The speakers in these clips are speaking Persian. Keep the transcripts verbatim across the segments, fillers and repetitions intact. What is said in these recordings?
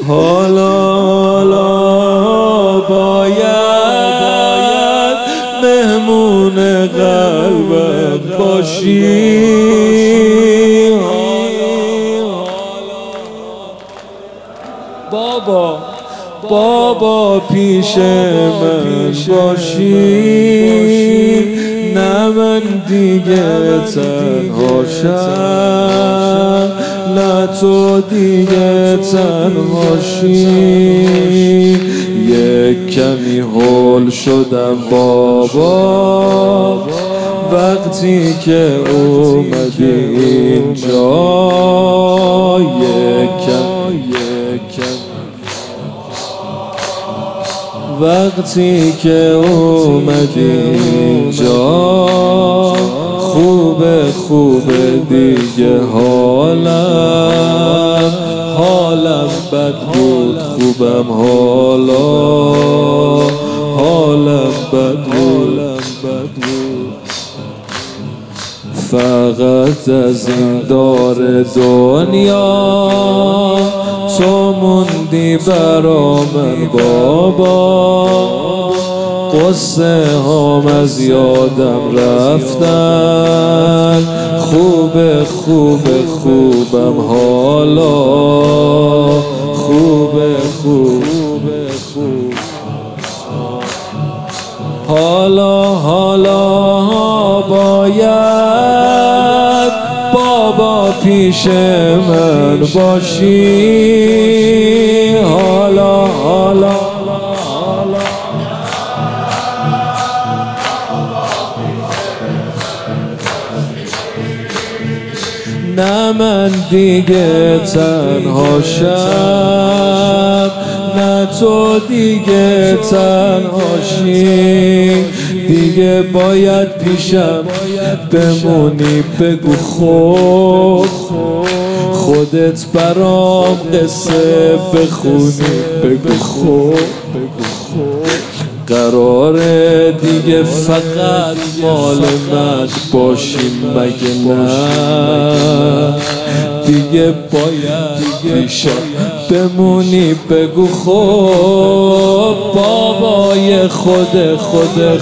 حالا حالا باید مهمون قلبت باشی. بابا بابا پیش من باشی، نه من دیگه تنهاشم، نه تو دیگه تنهاشی. یک کمی هول شدم بابا وقتی که اومدی اینجا. یک کمی یک کمی وقتی که اومدی اینجا، خوبه خوبه دیگه حالم حالم بد بود خوبم حالا حالم بد بود. فقط از این دار دنیا تو موندی برا من بابا، قصه هام از یادم رفتن. خوبه خوبه خوبم حالا خوبه خوبه خوب. حالا حالا باید بابا پیش من باشی. حالا حالا نه من دیگه تنهاشم، نه تو دیگه تنهاشی. دیگه باید پیشم بمونی، بگو خود خودت برام قصه بخونی، بگو خود قراره دیگه فقط مال من باشی مگه نه؟ دیگه باید پیشم بمونی، بگو خب بابای خود خود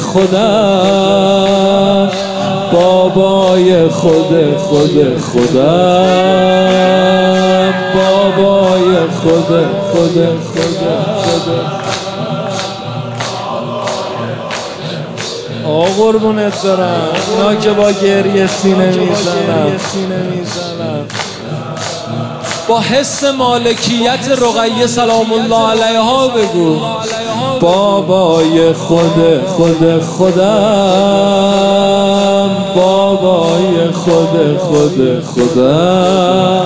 خودم، بابای خود خود خودم، بابای خود خود خودم. آقا قربونت برم، اونا که با گریه سینه میزنم، با حس مالکیت رقیه سلام الله علیها بگو بابای خود خود خودم، بابای خود خود خودم.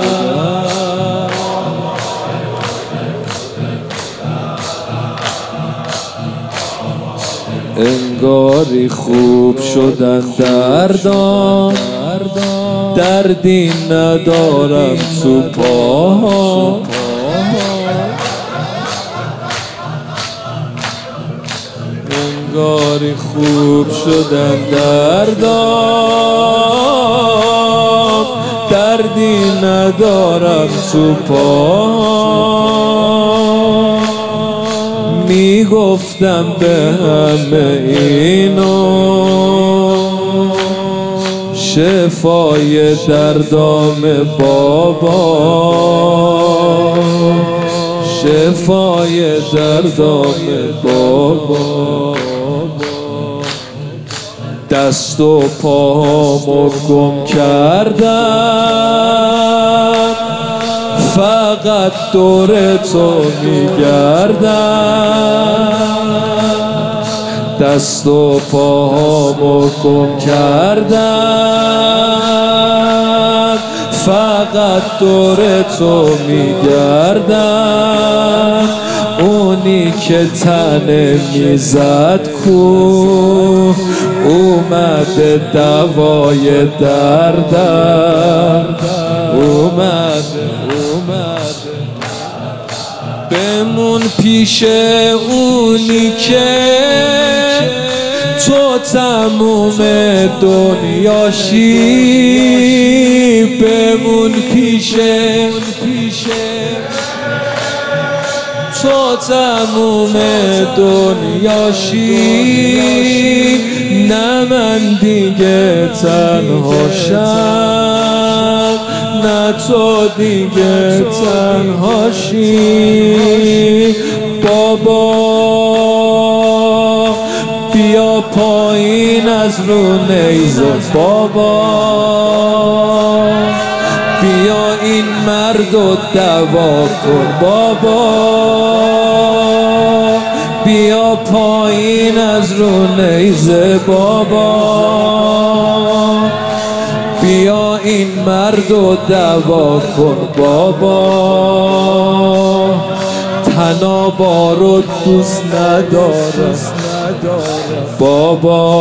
انگاری خوب شدن دردام، دردی ندارم تو پاهام. انگاری خوب شدن دردام، دردی ندارم تو پاهام. میگفتم به همه اینو شفای دردام بابا، شفای دردام بابا. دست و پامو گم کردم، فقط دور تو میگردم. دست و پاهامو گم کردم، فقط دور تو میگردم. اونی که تنه میزد کو، اومده دوای دردم، اومده اومده. بمون پیش اونی که تو تموم دنیاشی، بمون پیش تو تموم دنیاشی، نه من دیگه تنهاشم، نه تو دیگه تنهاشی. بابا بیا پایین از رو نیزه، بابا بیا این مردو دوا کن، بابا بیا پایین از رو نیزه، بابا بیا این مردو دوا کن، بابا تنابارو دوست ندارم، بابا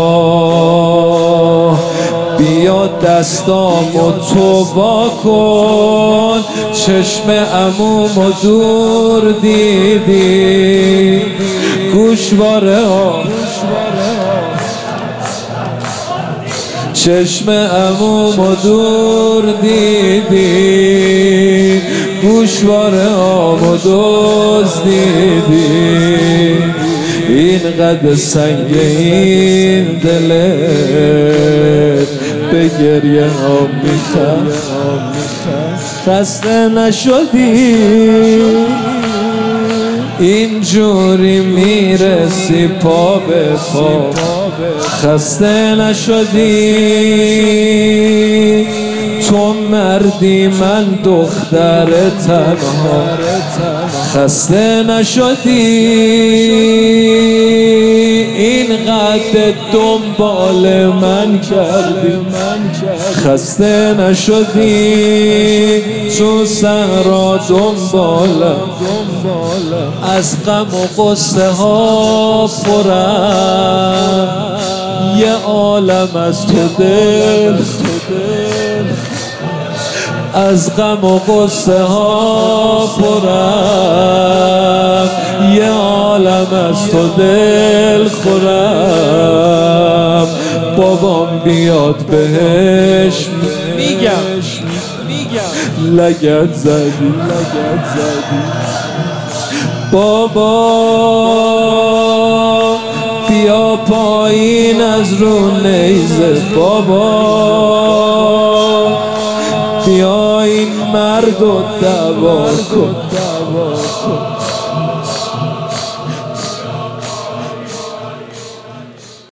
بیا دستامو تو وا کن، چشم عمومو دور دیدی، گوشواره ها چشم عمومو دور دیدی، گوشواره هامو دزدیدی. اینقدر سنگین دلت به گریه ها میخواد، خسته نشدی اینجوری میرسی پا به پا، خسته نشدی تو مردی من دختر تنها، خسته نشدی اینقدر دنبال من کردی، خسته نشدی تو صحرا دنبالم، از غم و قصه ها پرم، یه عالم از تو دل، از غم و قصه ها پرم، یه عالم از تو دل خورم. بابام بیاد بهش میگم لگد زدی، بابا بیا پایین از رو نیزه، بابا بیا این مردو دوا کن،